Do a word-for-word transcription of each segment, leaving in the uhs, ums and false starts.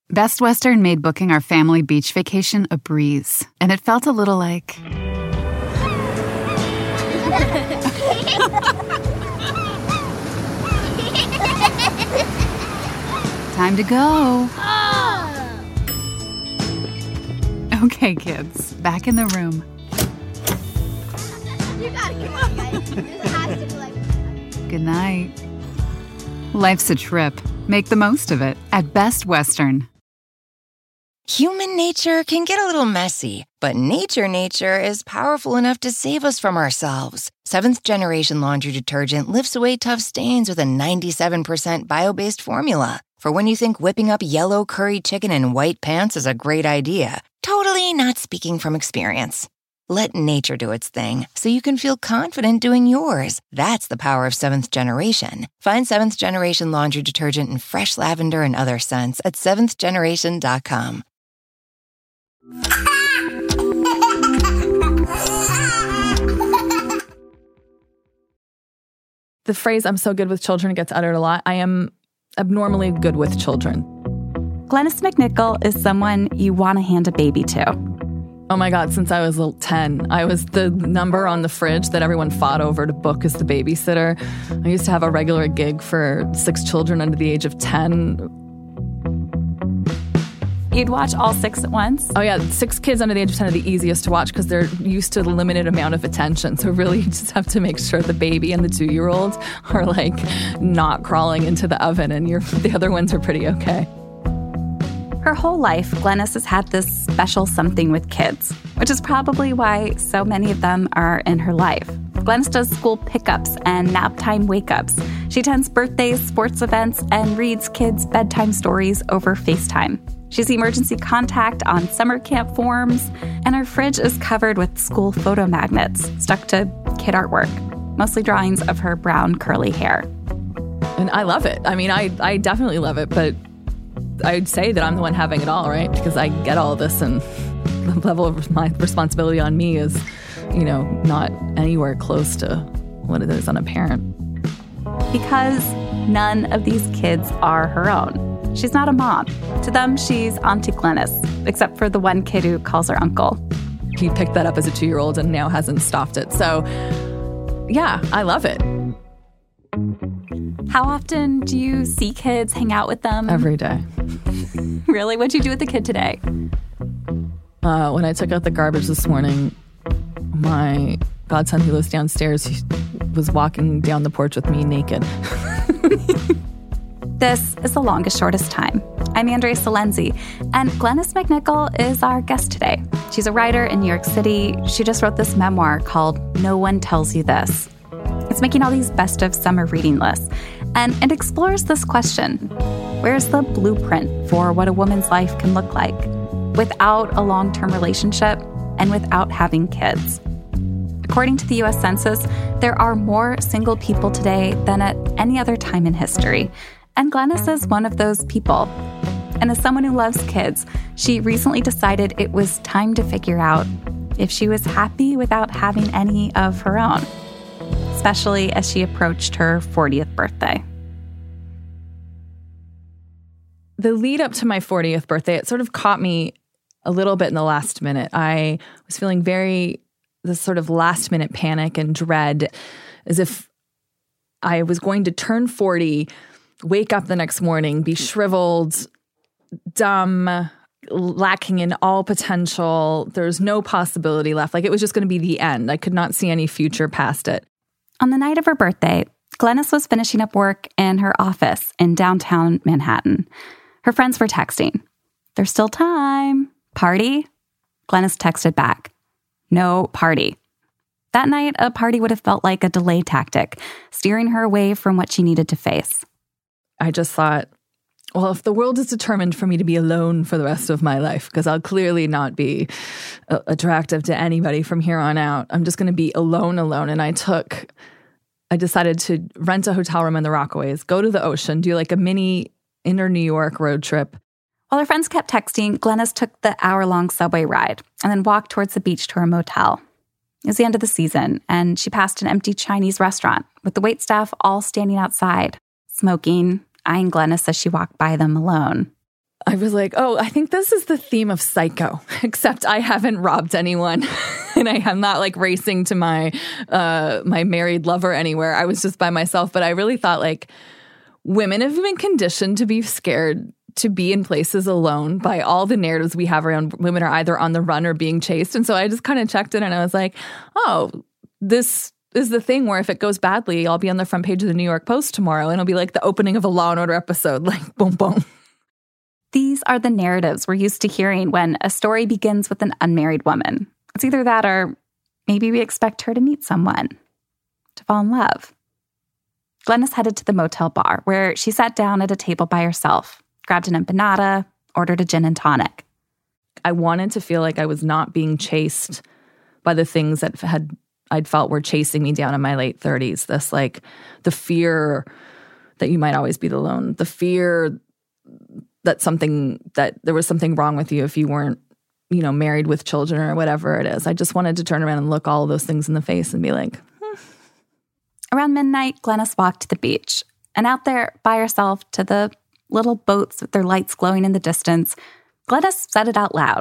Best Western made booking our family beach vacation a breeze, and it felt a little like... Time to go. Oh. Okay, kids, back in the room. You gotta come on, guys. This has to be like... Good night. Life's a trip. Make the most of it at Best Western. Human nature can get a little messy, but nature nature is powerful enough to save us from ourselves. Seventh Generation Laundry Detergent lifts away tough stains with a ninety-seven percent bio-based formula. For when you think whipping up yellow curry chicken in white pants is a great idea. Totally not speaking from experience. Let nature do its thing so you can feel confident doing yours. That's the power of Seventh Generation. Find Seventh Generation Laundry Detergent in fresh lavender and other scents at seventh generation dot com. The phrase, I'm so good with children, gets uttered a lot. I am abnormally good with children. Glennis McNichol is someone you want to hand a baby to. Oh my God, since I was ten, I was the number on the fridge that everyone fought over to book as the babysitter. I used to have a regular gig for six children under the age of ten. You'd watch all six at once? Oh yeah, six kids under the age of ten are the easiest to watch because they're used to the limited amount of attention. So really you just have to make sure the baby and the two-year-old are like not crawling into the oven and you're, the other ones are pretty okay. Her whole life, Glennis has had this special something with kids, which is probably why so many of them are in her life. Glennis does school pickups and naptime wake-ups. She attends birthdays, sports events, and reads kids' bedtime stories over FaceTime. She's emergency contact on summer camp forms, and her fridge is covered with school photo magnets stuck to kid artwork, mostly drawings of her brown curly hair. And I love it. I mean, I, I definitely love it, but I'd say that I'm the one having it all, right? Because I get all this, and the level of my responsibility on me is, you know, not anywhere close to what it is on a parent. Because none of these kids are her own. She's not a mom. To them, she's Auntie Glennis, except for the one kid who calls her uncle. He picked that up as a two-year-old and now hasn't stopped it. So, yeah, I love it. How often do you see kids, hang out with them? Every day. Really? What'd you do with the kid today? Uh, when I took out the garbage this morning, my godson who lives downstairs he was walking down the porch with me naked. This is The Longest Shortest Time. I'm Andrea Salenzi, and Glennis McNichol is our guest today. She's a writer in New York City. She just wrote this memoir called No One Tells You This. It's making all these best of summer reading lists, and it explores this question: where's the blueprint for what a woman's life can look like without a long-term relationship and without having kids? According to the U S Census, there are more single people today than at any other time in history. And Glennis is one of those people. And as someone who loves kids, she recently decided it was time to figure out if she was happy without having any of her own, especially as she approached her fortieth birthday. The lead up to my fortieth birthday, it sort of caught me a little bit in the last minute. I was feeling very, this sort of last minute panic and dread, as if I was going to turn forty, wake up the next morning, be shriveled, dumb, lacking in all potential. There's no possibility left. Like it was just going to be the end. I could not see any future past it. On the night of her birthday, Glennis was finishing up work in her office in downtown Manhattan. Her friends were texting. There's still time. Party? Glennis texted back. No party. That night, a party would have felt like a delay tactic, steering her away from what she needed to face. I just thought, well, if the world is determined for me to be alone for the rest of my life, because I'll clearly not be uh, attractive to anybody from here on out, I'm just going to be alone, alone. And I took, I decided to rent a hotel room in the Rockaways, go to the ocean, do like a mini inner New York road trip. While her friends kept texting, Glennis took the hour-long subway ride and then walked towards the beach to her motel. It was the end of the season, and she passed an empty Chinese restaurant with the waitstaff all standing outside, smoking, eyeing Glennis as she walked by them alone. I was like, oh, I think this is the theme of Psycho, except I haven't robbed anyone and I am not like racing to my uh, my married lover anywhere. I was just by myself. But I really thought like women have been conditioned to be scared to be in places alone by all the narratives we have around women are either on the run or being chased. And so I just kind of checked in and I was like, oh, this is the thing where if it goes badly, I'll be on the front page of the New York Post tomorrow and it'll be like the opening of a Law and Order episode, like boom, boom. These are the narratives we're used to hearing when a story begins with an unmarried woman. It's either that or maybe we expect her to meet someone, to fall in love. Glennis headed to the motel bar where she sat down at a table by herself, grabbed an empanada, ordered a gin and tonic. I wanted to feel like I was not being chased by the things that had I'd felt were chasing me down in my late thirties. This like the fear that you might always be alone, the fear that something, that there was something wrong with you if you weren't, you know, married with children or whatever it is. I just wanted to turn around and look all of those things in the face and be like, hmm. Around midnight, Glennis walked to the beach. And out there by herself to the little boats with their lights glowing in the distance, Glennis said it out loud.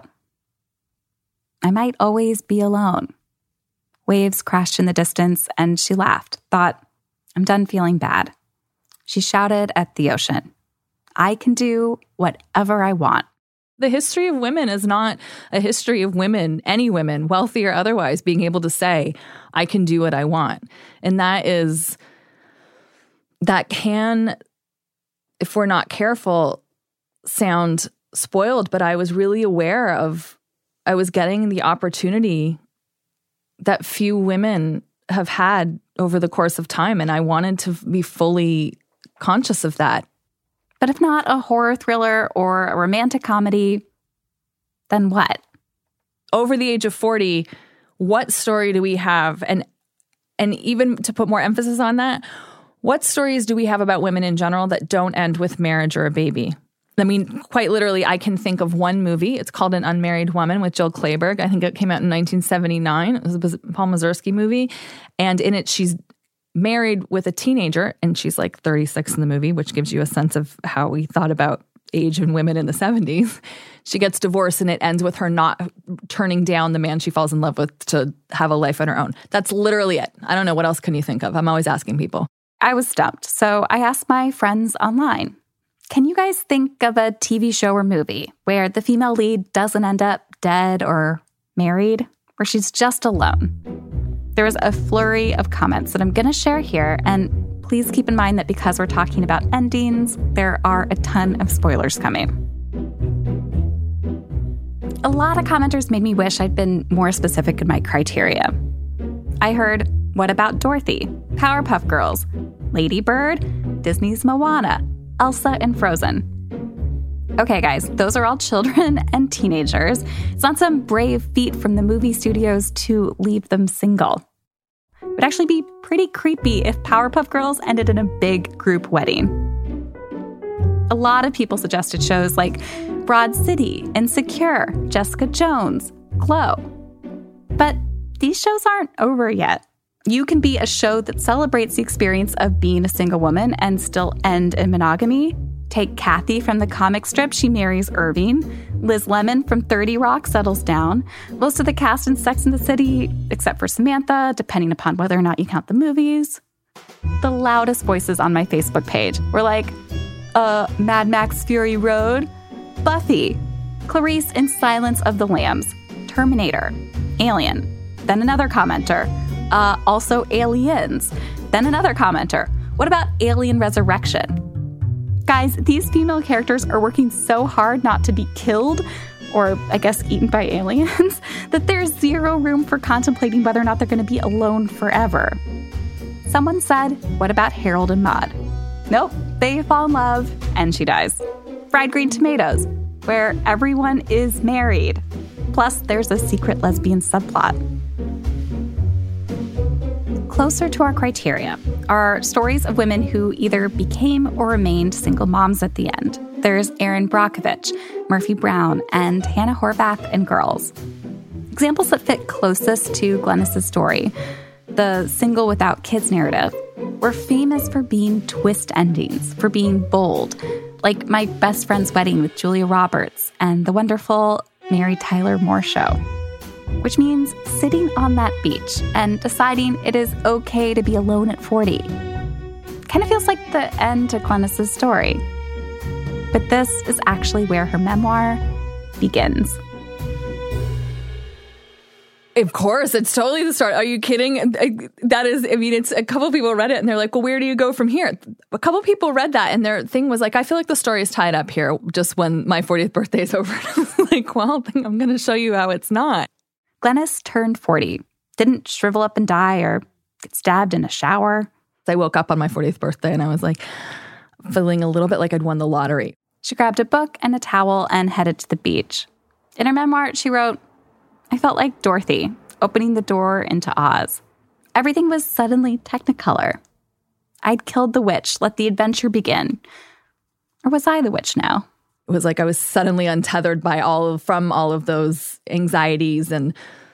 I might always be alone. Waves crashed in the distance and she laughed, thought, I'm done feeling bad. She shouted at the ocean. I can do whatever I want. The history of women is not a history of women, any women, wealthy or otherwise, being able to say, I can do what I want. And that is, that can, if we're not careful, sound spoiled. But I was really aware of, I was getting the opportunity that few women have had over the course of time. And I wanted to be fully conscious of that. But if not a horror thriller or a romantic comedy, then what? Over the age of forty, what story do we have? And and even to put more emphasis on that, what stories do we have about women in general that don't end with marriage or a baby? I mean, quite literally, I can think of one movie. It's called An Unmarried Woman with Jill Clayburgh. I think it came out in nineteen seventy-nine. It was a Paul Mazursky movie. And in it, she's married with a teenager, and she's like thirty-six in the movie, which gives you a sense of how we thought about age and women in the seventies. She gets divorced, and it ends with her not turning down the man she falls in love with to have a life on her own. That's literally it. I don't know. What else can you think of? I'm always asking people. I was stumped, so I asked my friends online, can you guys think of a T V show or movie where the female lead doesn't end up dead or married, where she's just alone? There was a flurry of comments that I'm going to share here, and please keep in mind that because we're talking about endings, there are a ton of spoilers coming. A lot of commenters made me wish I'd been more specific in my criteria. I heard, what about Dorothy, Powerpuff Girls, Lady Bird, Disney's Moana, Elsa and Frozen? Okay, guys, those are all children and teenagers. It's not some brave feat from the movie studios to leave them single. It would actually be pretty creepy if Powerpuff Girls ended in a big group wedding. A lot of people suggested shows like Broad City, Insecure, Jessica Jones, Glow. But these shows aren't over yet. You can be a show that celebrates the experience of being a single woman and still end in monogamy. Take Kathy from the comic strip, she marries Irving. Liz Lemon from thirty Rock settles down. Most of the cast in Sex and the City, except for Samantha, depending upon whether or not you count the movies. The loudest voices on my Facebook page were like, uh, Mad Max Fury Road, Buffy, Clarice in Silence of the Lambs, Terminator, Alien. Then another commenter, uh, also Aliens. Then another commenter, what about Alien Resurrection? Guys, these female characters are working so hard not to be killed, or I guess eaten by aliens, that there's zero room for contemplating whether or not they're going to be alone forever. Someone said, what about Harold and Maude? Nope, they fall in love, and she dies. Fried Green Tomatoes, where everyone is married. Plus, there's a secret lesbian subplot. Closer to our criteria are stories of women who either became or remained single moms at the end. There's Erin Brockovich, Murphy Brown, and Hannah Horvath in Girls. Examples that fit closest to Glennis's story, the single without kids narrative, were famous for being twist endings, for being bold, like My Best Friend's Wedding with Julia Roberts and the wonderful Mary Tyler Moore Show. Which means sitting on that beach and deciding it is okay to be alone at forty. Kind of feels like the end to Glennis's story. But this is actually where her memoir begins. Of course, it's totally the start. Are you kidding? That is, I mean, it's a couple people read it and they're like, well, where do you go from here? A couple people read that and their thing was like, I feel like the story is tied up here just when my fortieth birthday is over. I was like, well, I'm going to show you how it's not. Glennis turned forty, didn't shrivel up and die or get stabbed in a shower. I woke up on my fortieth birthday and I was like feeling a little bit like I'd won the lottery. She grabbed a book and a towel and headed to the beach. In her memoir, she wrote, I felt like Dorothy, opening the door into Oz. Everything was suddenly Technicolor. I'd killed the witch, let the adventure begin. Or was I the witch now? It was like I was suddenly untethered by all of, from all of those anxieties and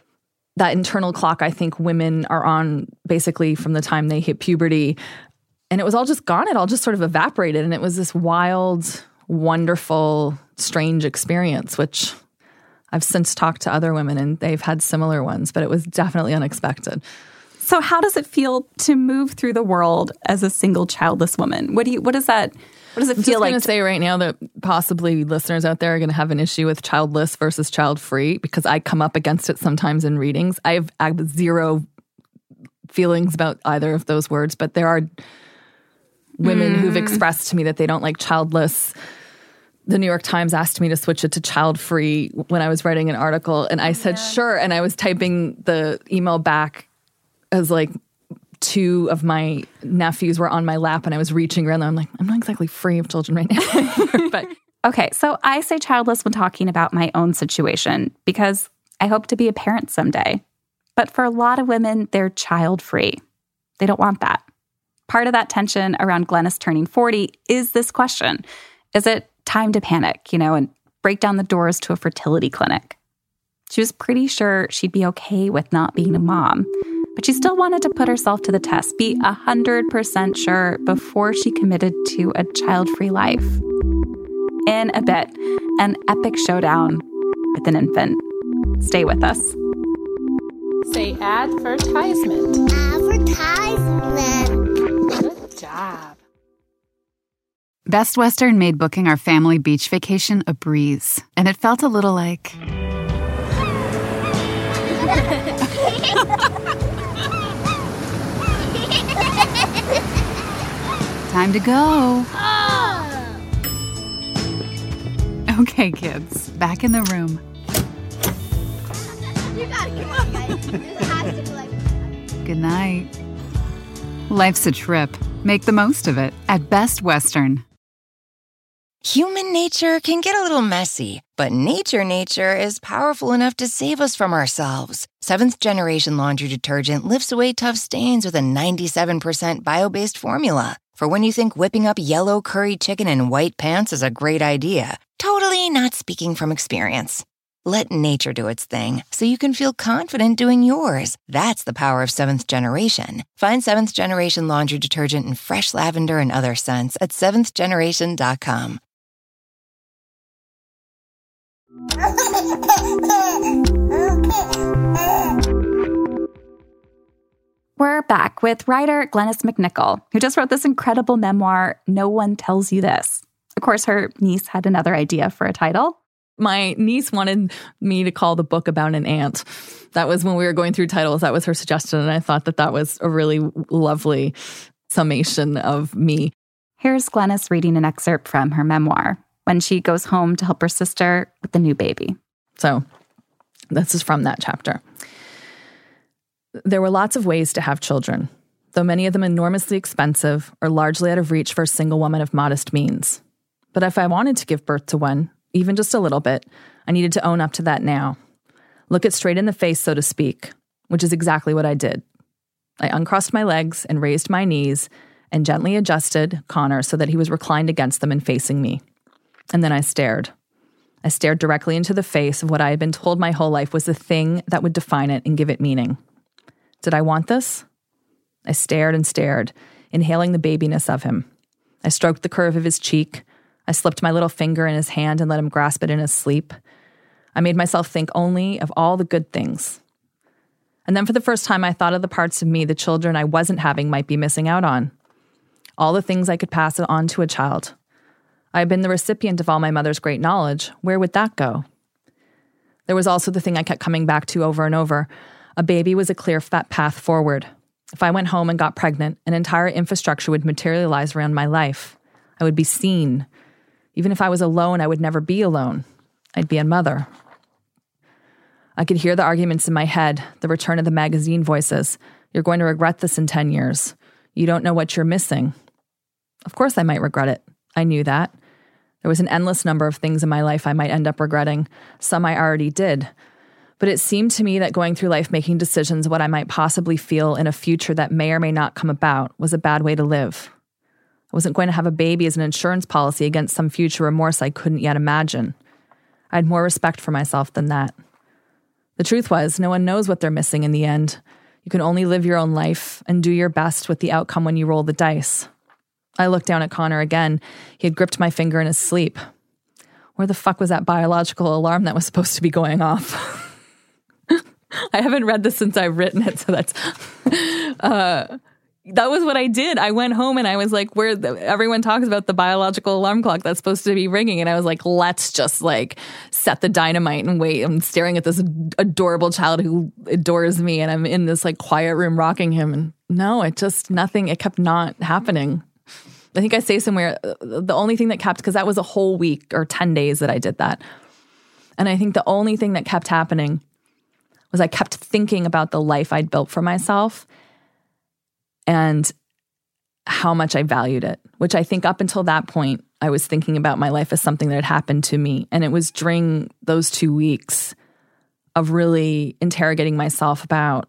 that internal clock I think women are on basically from the time they hit puberty. And it was all just gone. It all just sort of evaporated. And it was this wild, wonderful, strange experience, which I've since talked to other women and they've had similar ones, but it was definitely unexpected. So how does it feel to move through the world as a single childless woman? What do you, what does that, what does it I'm feel just like? I'm going to say right now that possibly listeners out there are going to have an issue with childless versus child-free because I come up against it sometimes in readings. I have, I have zero feelings about either of those words, but there are women mm. who've expressed to me that they don't like childless. The New York Times asked me to switch it to child-free when I was writing an article, and I said, yeah. sure. And I was typing the email back as like two of my nephews were on my lap, and I was reaching around them. I'm like, I'm not exactly free of children right now. But okay, so I say childless when talking about my own situation because I hope to be a parent someday. But for a lot of women, they're child-free. They don't want that. Part of that tension around Glennis turning forty is this question. Is it time to panic, you know, and break down the doors to a fertility clinic? She was pretty sure she'd be okay with not being a mom, but she still wanted to put herself to the test, be one hundred percent sure before she committed to a child-free life. In a bit, an epic showdown with an infant. Stay with us. Say advertisement. Advertisement. Good job. Best Western made booking our family beach vacation a breeze, and it felt a little like... Time to go. Oh. Okay, kids, back in the room. You gotta come on, guys. This has to be like... Good night. Life's a trip. Make the most of it at Best Western. Human nature can get a little messy, but nature nature is powerful enough to save us from ourselves. Seventh Generation Laundry Detergent lifts away tough stains with a ninety-seven percent bio-based formula. For when you think whipping up yellow curry chicken in white pants is a great idea. Totally not speaking from experience. Let nature do its thing so you can feel confident doing yours. That's the power of Seventh Generation. Find Seventh Generation Laundry Detergent in fresh lavender and other scents at seventh generation dot com. We're back with writer Glennis McNichol, who just wrote this incredible memoir, No One Tells You This. Of course, her niece had another idea for a title. My niece wanted me to call the book about an ant. That was when we were going through titles. That was her suggestion, and I thought that that was a really lovely summation of me. Here's Glennis reading an excerpt from her memoir when she goes home to help her sister with the new baby. So this is from that chapter. There were lots of ways to have children, though many of them enormously expensive or largely out of reach for a single woman of modest means. But if I wanted to give birth to one, even just a little bit, I needed to own up to that now. Look it straight in the face, so to speak, which is exactly what I did. I uncrossed my legs and raised my knees and gently adjusted Connor so that he was reclined against them and facing me. And then I stared. I stared directly into the face of what I had been told my whole life was the thing that would define it and give it meaning. Did I want this? I stared and stared, inhaling the babiness of him. I stroked the curve of his cheek. I slipped my little finger in his hand and let him grasp it in his sleep. I made myself think only of all the good things. And then for the first time, I thought of the parts of me the children I wasn't having might be missing out on. All the things I could pass on to a child. I had been the recipient of all my mother's great knowledge. Where would that go? There was also the thing I kept coming back to over and over. A baby was a clear fat path forward. If I went home and got pregnant, an entire infrastructure would materialize around my life. I would be seen. Even if I was alone, I would never be alone. I'd be a mother. I could hear the arguments in my head, the return of the magazine voices. You're going to regret this in ten years. You don't know what you're missing. Of course I might regret it. I knew that. There was an endless number of things in my life I might end up regretting. Some I already did. But it seemed to me that going through life making decisions what I might possibly feel in a future that may or may not come about was a bad way to live. I wasn't going to have a baby as an insurance policy against some future remorse I couldn't yet imagine. I had more respect for myself than that. The truth was, no one knows what they're missing in the end. You can only live your own life and do your best with the outcome when you roll the dice. I looked down at Connor again. He had gripped my finger in his sleep. Where the fuck was that biological alarm that was supposed to be going off? I haven't read this since I've written it, so that's... Uh, that was what I did. I went home and I was like, where the, everyone talks about the biological alarm clock that's supposed to be ringing. And I was like, let's just like set the dynamite and wait. I'm staring at this adorable child who adores me. And I'm in this like quiet room rocking him. And no, it just, nothing, it kept not happening. I think I say somewhere, the only thing that kept, because that was a whole week or ten days that I did that. And I think the only thing that kept happening was I kept thinking about the life I'd built for myself and how much I valued it, which I think up until that point, I was thinking about my life as something that had happened to me. And it was during those two weeks of really interrogating myself about,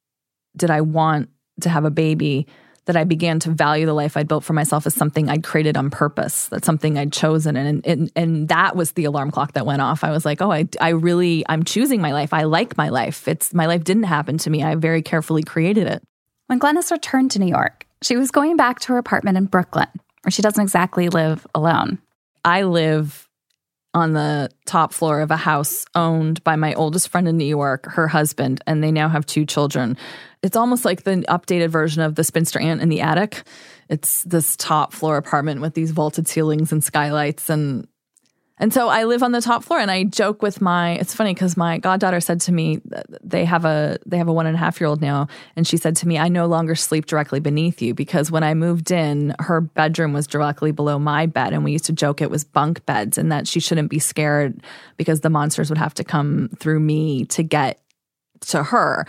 did I want to have a baby, that I began to value the life I'd built for myself as something I'd created on purpose. That's something I'd chosen. And, and, and that was the alarm clock that went off. I was like, oh, I, I really, I'm choosing my life. I like my life. It's, my life didn't happen to me. I very carefully created it. When Glennis returned to New York, she was going back to her apartment in Brooklyn, where she doesn't exactly live alone. I live on the top floor of a house owned by my oldest friend in New York, her husband, and they now have two children. It's almost like the updated version of the Spinster Aunt in the Attic. It's this top floor apartment with these vaulted ceilings and skylights. And and so I live on the top floor, and I joke with my, it's funny because my goddaughter said to me, they have a they have a one and a half year old now. And she said to me, I no longer sleep directly beneath you, because when I moved in, her bedroom was directly below my bed. And we used to joke it was bunk beds, and that she shouldn't be scared because the monsters would have to come through me to get to her.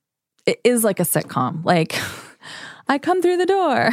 It is like a sitcom. Like, I come through the door.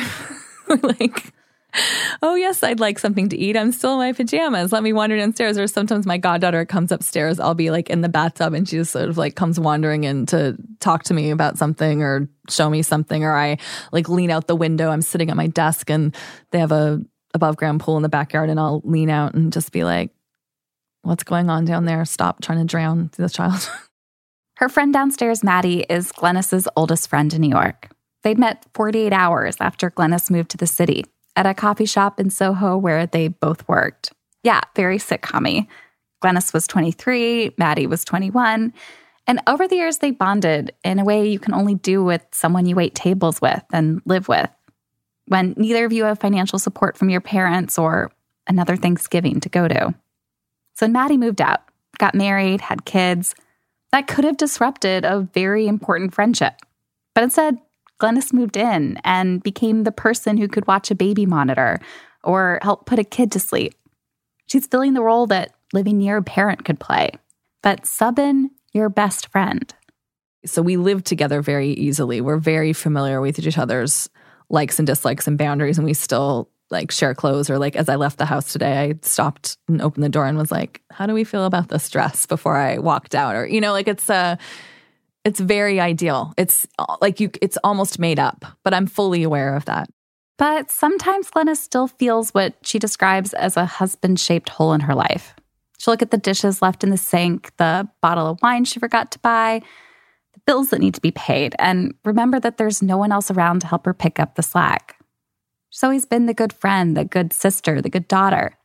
Like, oh, yes, I'd like something to eat. I'm still in my pajamas. Let me wander downstairs. Or sometimes my goddaughter comes upstairs. I'll be like in the bathtub and she just sort of like comes wandering in to talk to me about something or show me something. Or I like lean out the window. I'm sitting at my desk and they have a above ground pool in the backyard, and I'll lean out and just be like, what's going on down there? Stop trying to drown this child. Her friend downstairs, Maddie, is Glennis's oldest friend in New York. They'd met forty-eight hours after Glennis moved to the city at a coffee shop in Soho where they both worked. Yeah, very sitcom-y. Glennis was twenty-three, Maddie was twenty-one. And over the years, they bonded in a way you can only do with someone you wait tables with and live with, when neither of you have financial support from your parents or another Thanksgiving to go to. So when Maddie moved out, got married, had kids, that could have disrupted a very important friendship. But instead, Glennis moved in and became the person who could watch a baby monitor or help put a kid to sleep. She's filling the role that living near a parent could play, but subbing your best friend. So we live together very easily. We're very familiar with each other's likes and dislikes and boundaries, and we still like share clothes. Or like as I left the house today, I stopped and opened the door and was like, how do we feel about this dress before I walked out? Or, you know, like it's uh, it's very ideal. It's like you, it's almost made up, but I'm fully aware of that. But sometimes Glennis still feels what she describes as a husband-shaped hole in her life. She'll look at the dishes left in the sink, the bottle of wine she forgot to buy, the bills that need to be paid, and remember that there's no one else around to help her pick up the slack. She's always been the good friend, the good sister, the good daughter.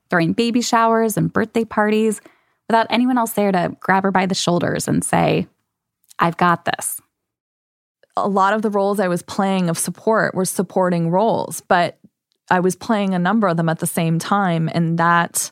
throwing baby showers and birthday parties without anyone else there to grab her by the shoulders and say, I've got this. A lot of the roles I was playing of support were supporting roles, but I was playing a number of them at the same time. And that,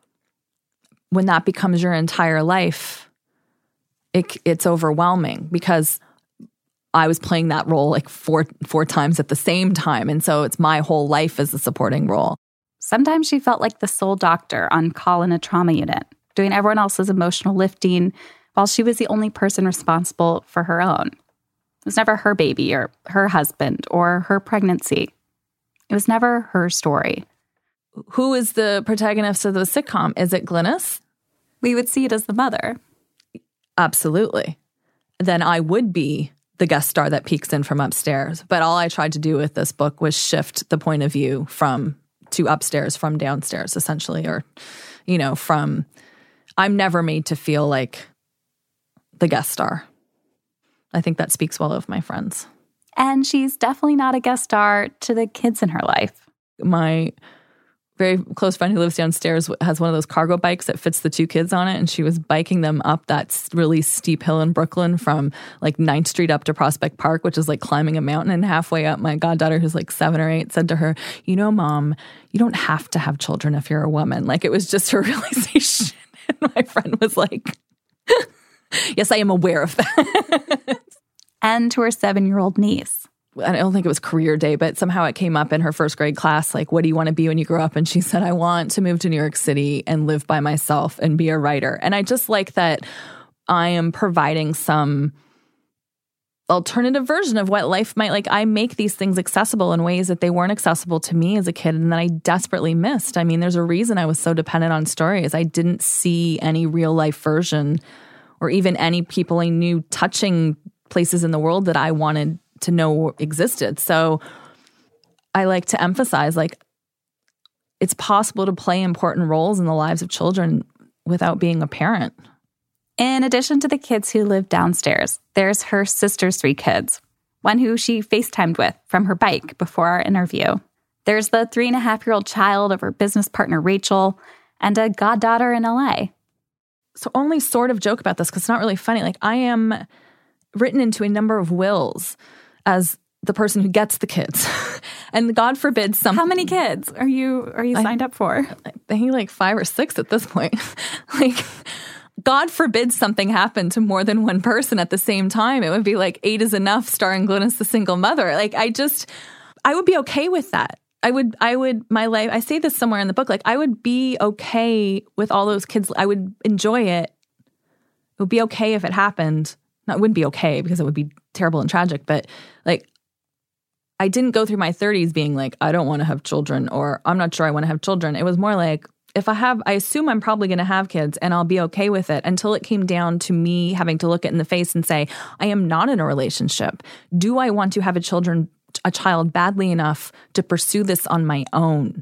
when that becomes your entire life, it, it's overwhelming because I was playing that role like four four times at the same time. And so it's my whole life as a supporting role. Sometimes she felt like the sole doctor on call in a trauma unit, doing everyone else's emotional lifting while she was the only person responsible for her own. It was never her baby or her husband or her pregnancy. It was never her story. Who is the protagonist of the sitcom? Is it Glynis? We would see it as the mother. Absolutely. Then I would be the guest star that peeks in from upstairs. But all I tried to do with this book was shift the point of view from to upstairs from downstairs, essentially, or, you know, from, I'm never made to feel like the guest star. I think that speaks well of my friends. And she's definitely not a guest star to the kids in her life. My very close friend who lives downstairs has one of those cargo bikes that fits the two kids on it, and she was biking them up that really steep hill in Brooklyn from like ninth Street up to Prospect Park, which is like climbing a mountain. And halfway up, my goddaughter, who's like seven or eight, said to her, you know, Mom, you don't have to have children if you're a woman. Like, it was just her realization. And my friend was like, yes, I am aware of that. And to her seven-year-old niece. I don't think it was career day, but somehow it came up in her first grade class, like, what do you want to be when you grow up? And she said, I want to move to New York City and live by myself and be a writer. And I just like that I am providing some alternative version of what life might like. I make these things accessible in ways that they weren't accessible to me as a kid and that I desperately missed. I mean, there's a reason I was so dependent on stories. I didn't see any real life version or even any people I knew touching places in the world that I wanted to know existed. So I like to emphasize, like, it's possible to play important roles in the lives of children without being a parent. In addition to the kids who live downstairs, there's her sister's three kids, one who she FaceTimed with from her bike before our interview. There's the three and a half year old child of her business partner, Rachel, and a goddaughter in L A. So only sort of joke about this because it's not really funny. Like, I am written into a number of wills as the person who gets the kids. And God forbid some... How many kids are you are you signed I, up for? I think like five or six at this point. Like, God forbid something happened to more than one person at the same time. It would be like Eight is Enough starring Glynis the single mother. Like, I just, I would be okay with that. I would, I would, my life, I say this somewhere in the book, like, I would be okay with all those kids. I would enjoy it. It would be okay if it happened. No, it wouldn't be okay because it would be terrible and tragic, but like, I didn't go through my thirties being like, I don't want to have children, or I'm not sure I want to have children. It was more like, if I have, I assume I'm probably going to have kids and I'll be okay with it, until it came down to me having to look it in the face and say, I am not in a relationship. Do I want to have a children, a child badly enough to pursue this on my own?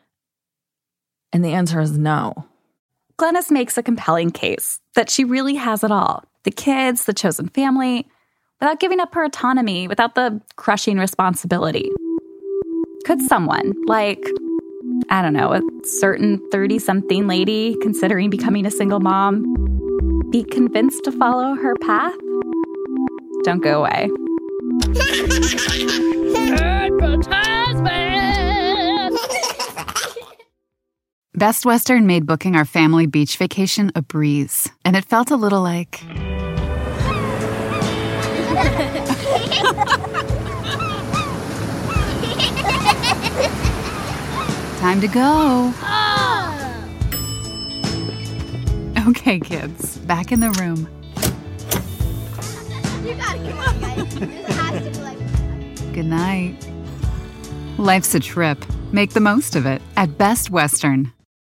And the answer is no. Glynis makes a compelling case that she really has it all. The kids, the chosen family, without giving up her autonomy, without the crushing responsibility. Could someone, like, I don't know, a certain thirty-something lady considering becoming a single mom, be convinced to follow her path? Don't go away. Best Western made booking our family beach vacation a breeze, and it felt a little like... Time to go. Oh. Okay, kids, back in the room. You gotta come on, guys. This has to be like... Good night. Life's a trip. Make the most of it at Best Western.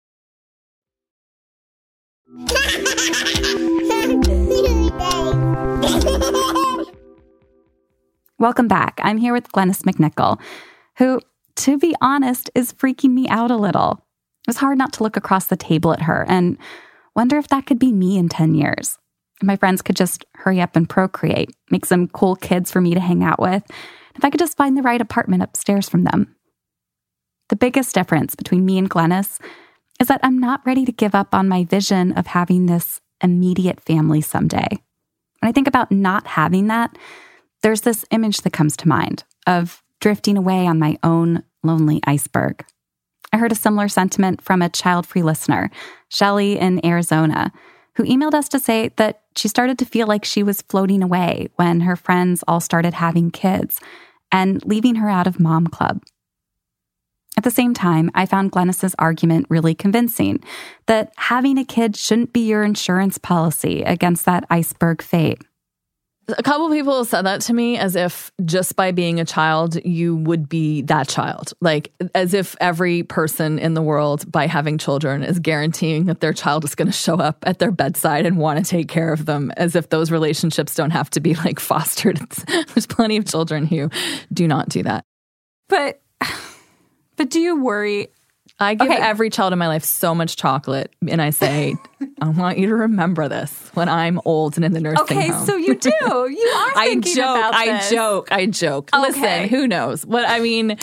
Welcome back. I'm here with Glynis McNichol, who, to be honest, is freaking me out a little. It was hard not to look across the table at her and wonder if that could be me in ten years. If my friends could just hurry up and procreate, make some cool kids for me to hang out with, if I could just find the right apartment upstairs from them. The biggest difference between me and Glynis is that I'm not ready to give up on my vision of having this immediate family someday. When I think about not having that, there's this image that comes to mind of drifting away on my own lonely iceberg. I heard a similar sentiment from a child-free listener, Shelly in Arizona, who emailed us to say that she started to feel like she was floating away when her friends all started having kids and leaving her out of Mom Club. At the same time, I found Glennis's argument really convincing, that having a kid shouldn't be your insurance policy against that iceberg fate. A couple people said that to me as if just by being a child, you would be that child. Like, as if every person in the world, by having children, is guaranteeing that their child is going to show up at their bedside and want to take care of them, as if those relationships don't have to be, like, fostered. There's plenty of children who do not do that. But, but do you worry? I give Okay. every child in my life so much chocolate, and I say, I want you to remember this when I'm old and in the nursing Okay, home. so you do. You are I thinking joke, about I this. joke, I joke. Okay. Listen, who knows? What I mean,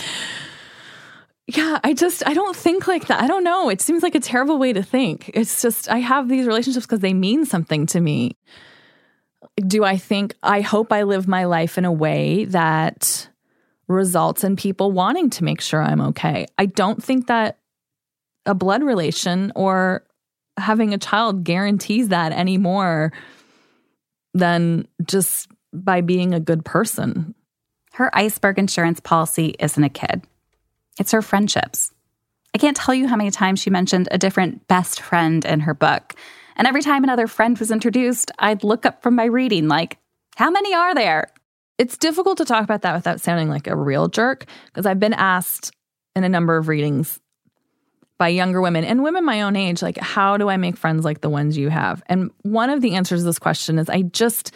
yeah, I just, I don't think like that. I don't know. It seems like a terrible way to think. It's just, I have these relationships because they mean something to me. Do I think, I hope I live my life in a way that results in people wanting to make sure I'm okay. I don't think that a blood relation or having a child guarantees that any more than just by being a good person. Her iceberg insurance policy isn't a kid. It's her friendships. I can't tell you how many times she mentioned a different best friend in her book. And every time another friend was introduced, I'd look up from my reading like, how many are there? It's difficult to talk about that without sounding like a real jerk, because I've been asked in a number of readings by younger women and women my own age, like, how do I make friends like the ones you have? And one of the answers to this question is I just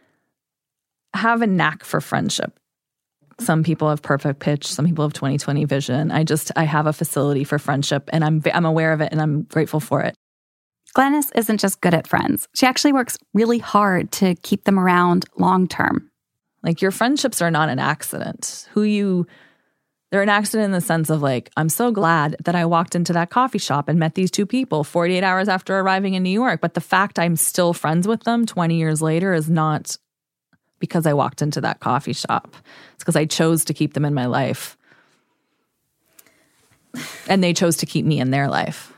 have a knack for friendship. Some people have perfect pitch. Some people have twenty twenty vision. I just, I have a facility for friendship, and I'm I'm aware of it, and I'm grateful for it. Glennis isn't just good at friends. She actually works really hard to keep them around long term. Like, your friendships are not an accident. Who you, they're an accident in the sense of, like, I'm so glad that I walked into that coffee shop and met these two people forty-eight hours after arriving in New York. But the fact I'm still friends with them twenty years later is not because I walked into that coffee shop. It's because I chose to keep them in my life. And they chose to keep me in their life.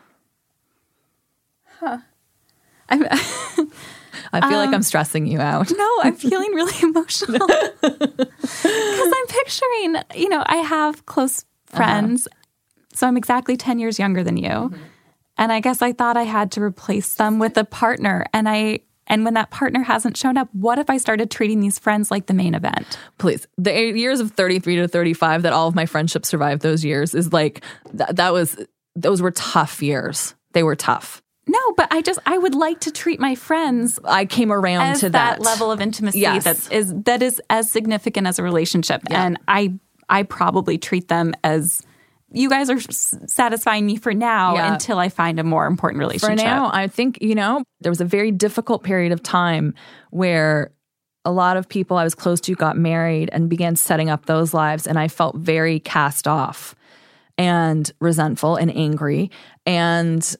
Huh. I'm, I feel um, like I'm stressing you out. No, I'm feeling really emotional. Because I'm picturing, you know, I have close friends. Uh-huh. So I'm exactly ten years younger than you. Mm-hmm. And I guess I thought I had to replace them with a partner. And I... And when that partner hasn't shown up, what if I started treating these friends like the main event? Please. The eight years of thirty-three to thirty-five that all of my friendships survived those years is like, th- that was, those were tough years. They were tough. No, but I just, I would like to treat my friends. I came around as to that. that level of intimacy yes. that is that is as significant as a relationship. Yeah. And I, I probably treat them as, you guys are s- satisfying me for now yeah. until I find a more important relationship. For now, I think, you know, there was a very difficult period of time where a lot of people I was close to got married and began setting up those lives. And I felt very cast off and resentful and angry. And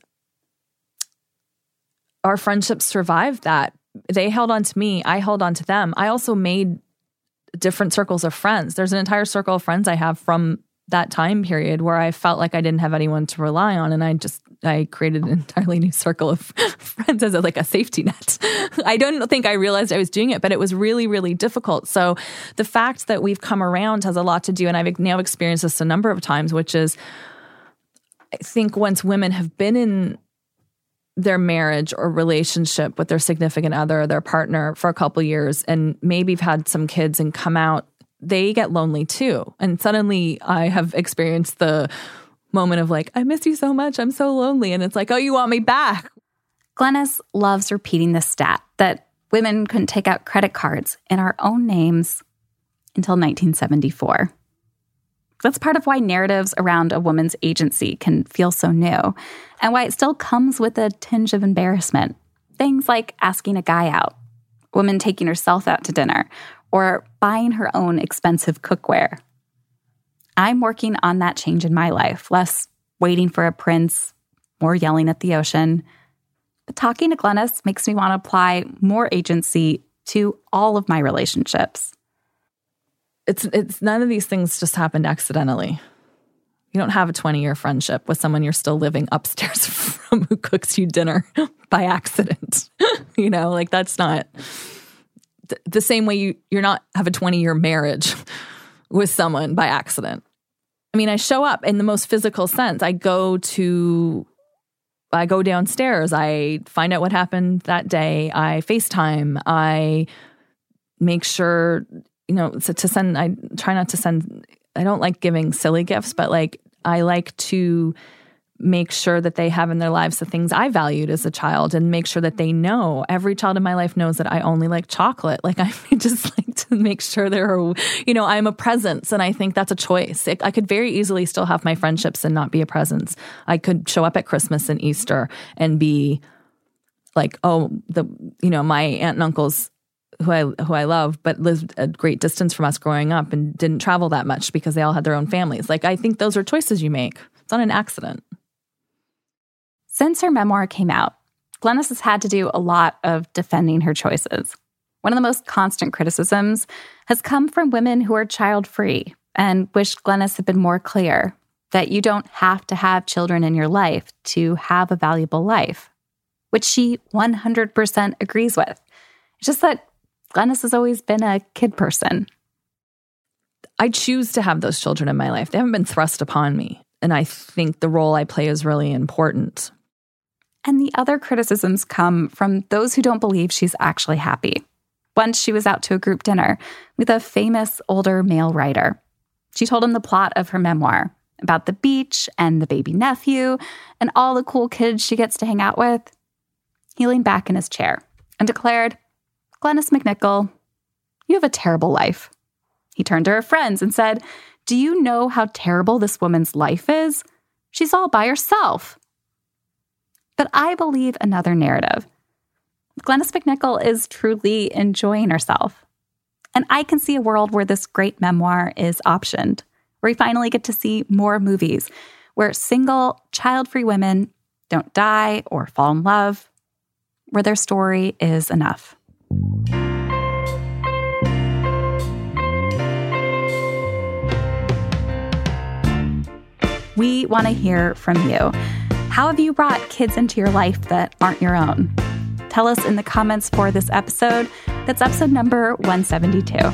our friendships survived that. They held on to me. I held on to them. I also made different circles of friends. There's an entire circle of friends I have from that time period where I felt like I didn't have anyone to rely on. And I just, I created an entirely new circle of friends as a, like a safety net. I don't think I realized I was doing it, but it was really, really difficult. So the fact that we've come around has a lot to do, and I've now experienced this a number of times, which is, I think once women have been in their marriage or relationship with their significant other or their partner for a couple of years, and maybe have had some kids and come out, they get lonely too. And suddenly I have experienced the moment of like, I miss you so much. I'm so lonely. And it's like, oh, you want me back. Glennis loves repeating this stat that women couldn't take out credit cards in our own names until nineteen seventy-four. That's part of why narratives around a woman's agency can feel so new, and why it still comes with a tinge of embarrassment. Things like asking a guy out, a woman taking herself out to dinner, or buying her own expensive cookware. I'm working on that change in my life, less waiting for a prince, more yelling at the ocean. But talking to Glennis makes me want to apply more agency to all of my relationships. It's it's none of these things just happened accidentally. You don't have a twenty-year friendship with someone you're still living upstairs from who cooks you dinner by accident. You know, like that's not th- the same way you, you're not have a twenty-year marriage with someone by accident. I mean, I show up in the most physical sense. I go to, I go downstairs. I find out what happened that day. I FaceTime. I make sure, you know, to, to send, I try not to send, I don't like giving silly gifts, but like I like to make sure that they have in their lives the things I valued as a child and make sure that they know. Every child in my life knows that I only like chocolate. Like I just like to make sure there are, you know, I'm a presence, and I think that's a choice. It, I could very easily still have my friendships and not be a presence. I could show up at Christmas and Easter and be like, oh, the, you know, my aunt and uncles who I who I love, but lived a great distance from us growing up and didn't travel that much because they all had their own families. Like I think those are choices you make. It's not an accident. Since her memoir came out, Glennis has had to do a lot of defending her choices. One of the most constant criticisms has come from women who are child-free and wish Glennis had been more clear that you don't have to have children in your life to have a valuable life, which she one hundred percent agrees with. It's just that Glennis has always been a kid person. I choose to have those children in my life. They haven't been thrust upon me. And I think the role I play is really important. And the other criticisms come from those who don't believe she's actually happy. Once she was out to a group dinner with a famous older male writer. She told him the plot of her memoir about the beach and the baby nephew and all the cool kids she gets to hang out with. He leaned back in his chair and declared, "Glennis McNichol, you have a terrible life." He turned to her friends and said, "Do you know how terrible this woman's life is? She's all by herself." But I believe another narrative. Glennis McNichol is truly enjoying herself. And I can see a world where this great memoir is optioned, where we finally get to see more movies where single, child-free women don't die or fall in love, where their story is enough. We want to hear from you. How have you brought kids into your life that aren't your own? Tell us in the comments for this episode. That's episode number one seventy-two.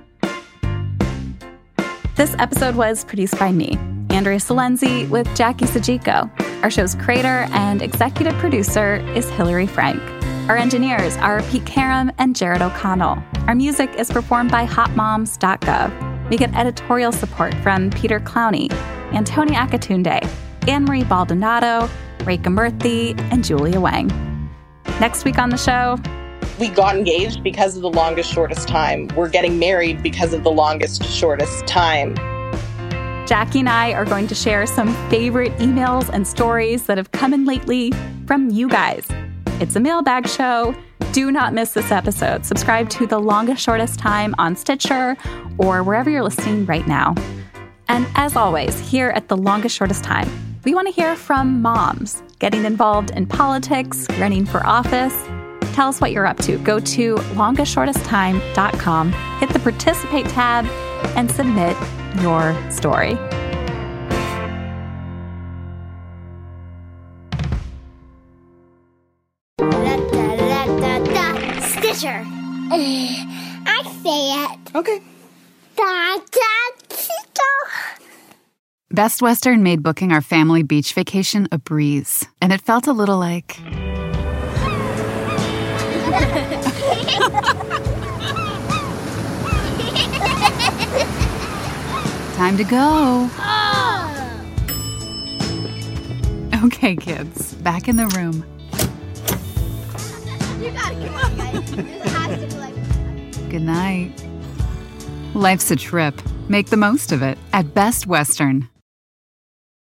This episode was produced by me, Andrea Salenzi, with Jackie Sajiko. Our show's creator and executive producer is Hillary Frank. Our engineers are Pete Karam and Jared O'Connell. Our music is performed by hot moms dot gov. We get editorial support from Peter Clowney, Antonia Akatunde, Anne-Marie Baldonado, Rekha Murthy, and Julia Wang. Next week on the show, we got engaged because of the longest, shortest time. We're getting married because of the longest, shortest time. Jackie and I are going to share some favorite emails and stories that have come in lately from you guys. It's a mailbag show. Do not miss this episode. Subscribe to The Longest Shortest Time on Stitcher or wherever you're listening right now. And as always, here at The Longest Shortest Time, we want to hear from moms getting involved in politics, running for office. Tell us what you're up to. Go to longest shortest time dot com, hit the Participate tab, and submit your story. Da, da, da, da, da. Stitcher. I say it. Okay. Da, da, Stitcher. Best Western made booking our family beach vacation a breeze, and it felt a little like... Time to go. Oh. Okay, kids, back in the room. You gotta come on, guys. This has to be like... Good night. Life's a trip. Make the most of it at Best Western.